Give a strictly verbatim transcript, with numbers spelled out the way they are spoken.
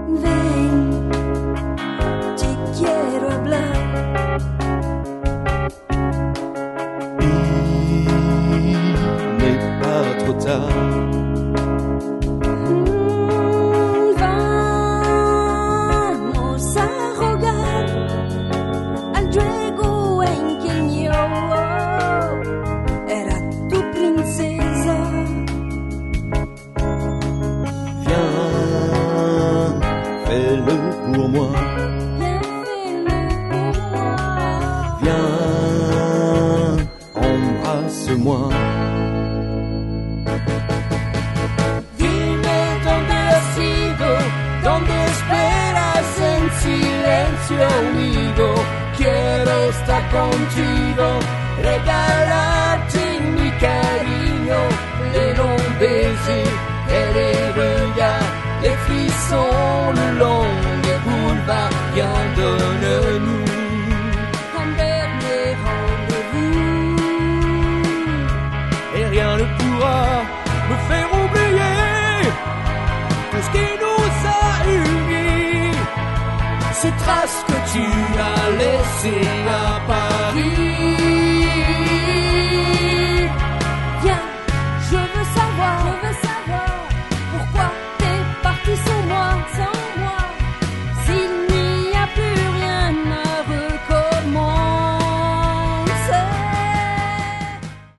Ven, te quiero hablar. Il n'est pas trop tard. Pour moi, Viens, fais-le pour moi. viens, embrasse-moi. Dime dónde has ido, dónde esperas en silencio, amigo. Quiero estar contigo, regalarte mi cariño, les longs baisers et les regards, les frissons le long des boulevards. Viens, donne-nous Un dernier rendez-vous. et rien ne pourra me faire oublier tout ce qui nous a unis. Ces traces que tu as laissées à Paris.